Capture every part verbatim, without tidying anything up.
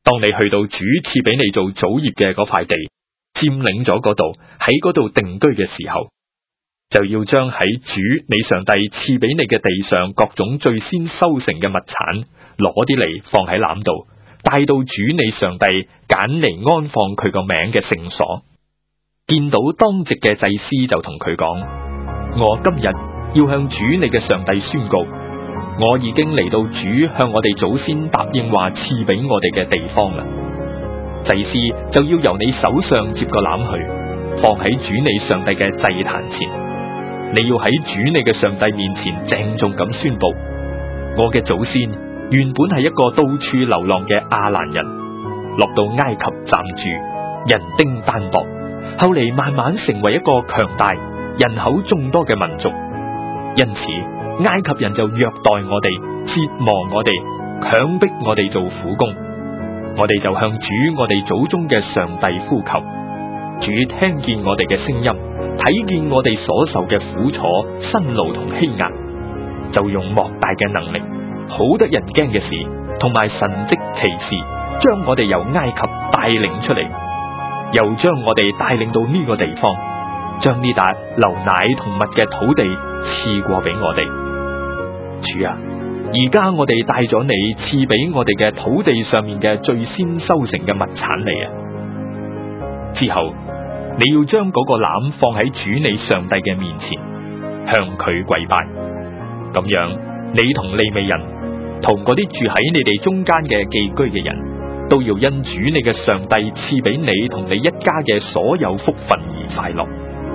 當你去到主賜俾你做祖業嘅嗰塊地，佔領咗嗰度，喺嗰度定居嘅時候，就要將喺主你上帝賜俾你嘅地上各種最先收成嘅物產攞啲嚟放喺籃度，帶到主你上帝揀嚟安放佢個名嘅聖所。見到當值嘅祭司就同佢講：我今日要向主你嘅上帝宣告，我已經嚟到主向我哋祖先答應話賜俾我哋嘅地方啦。祭司就要由你手上接個籃去，放喺主你上帝嘅祭壇前。你要喺主你嘅上帝面前鄭重咁宣布：我嘅祖先原本係一個到處流浪嘅亞蘭人，落到埃及暫住，人丁單薄，後嚟慢慢成為一個強大、人口眾多嘅民族。因此埃及人就虐待我哋，折磨我哋，強迫我哋做苦工。我哋就向主我哋祖宗嘅上帝呼求，主聽見我哋嘅聲音，睇見我哋所受嘅苦楚、辛勞同欺壓，就用莫大嘅能力、好得人驚嘅事同埋神蹟奇事，將我哋由埃及帶領出嚟，又將我哋帶領到呢個地方，將呢笪流奶同蜜嘅土地賜過俾我哋。主啊，而家我哋帶咗你賜俾我哋嘅土地上面嘅最先收成嘅物產嚟啊！之後你要將嗰個籃放喺主你上帝嘅面前，向佢跪拜。咁樣你同利未人同嗰啲住喺你哋中間嘅寄居嘅人都要因主你嘅上帝賜俾你同你一家嘅所有福分而快樂。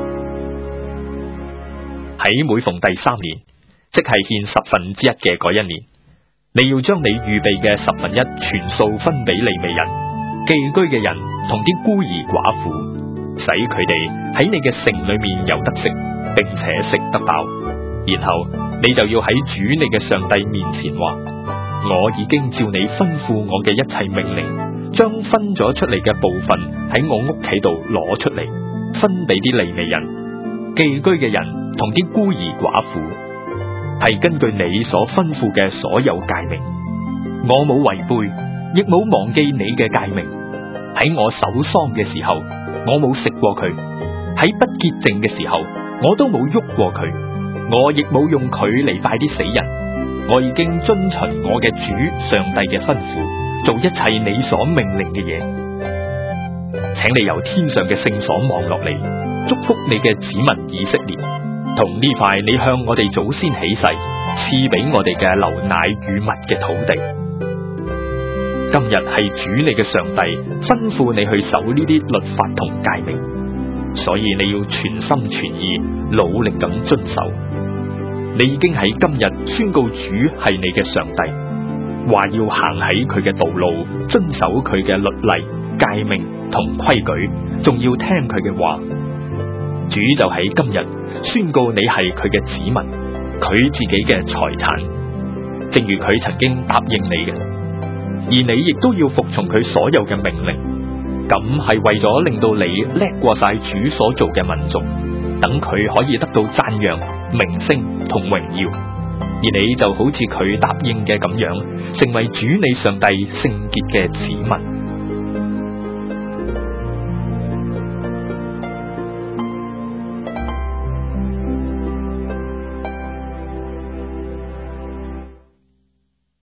喺每逢第三年，即係獻十分之一嘅嗰一年，你要將你預備嘅十分一全數分俾利未人、寄居嘅人同啲孤兒寡婦，使佢哋喺你嘅城裏面有得食，並且食得飽。然後你就要喺主你嘅上帝面前話：我已經照你吩咐我嘅一切命令，將分咗出嚟嘅部分喺我屋企度攞出嚟，分俾啲利未人、寄居嘅人同啲孤兒寡婦。係根據你所吩咐嘅所有誡命，我冇違背，亦冇忘記你嘅誡命。喺我守喪嘅時候，我冇食過佢；喺不潔淨嘅時候，我都冇喐過佢。我亦冇用佢嚟拜啲死人。我已經遵循我嘅主上帝嘅吩咐，做一切你所命令嘅嘢。請你由天上嘅聖所望落嚟，祝福你嘅子民以色列。同呢塊你向我哋祖先起誓賜俾我哋嘅流奶與蜜嘅土地，今日係主你嘅上帝吩咐你去守呢啲律法同誡命，所以你要全心全意努力咁遵守。你已經喺今日宣告主係你嘅上帝，話要行喺佢嘅道路，遵守佢嘅律例、誡命同規矩，仲要聽佢嘅話。主就喺今日宣告你係佢嘅子民，佢自己嘅財產，正如佢曾經答應你嘅，而你亦都要服從佢所有嘅命令。咁係為咗令到你叻過晒主所做嘅民族，等佢可以得到讚揚、名聲同榮耀，而你就好似佢答應嘅咁樣，成為主你上帝聖潔嘅子民。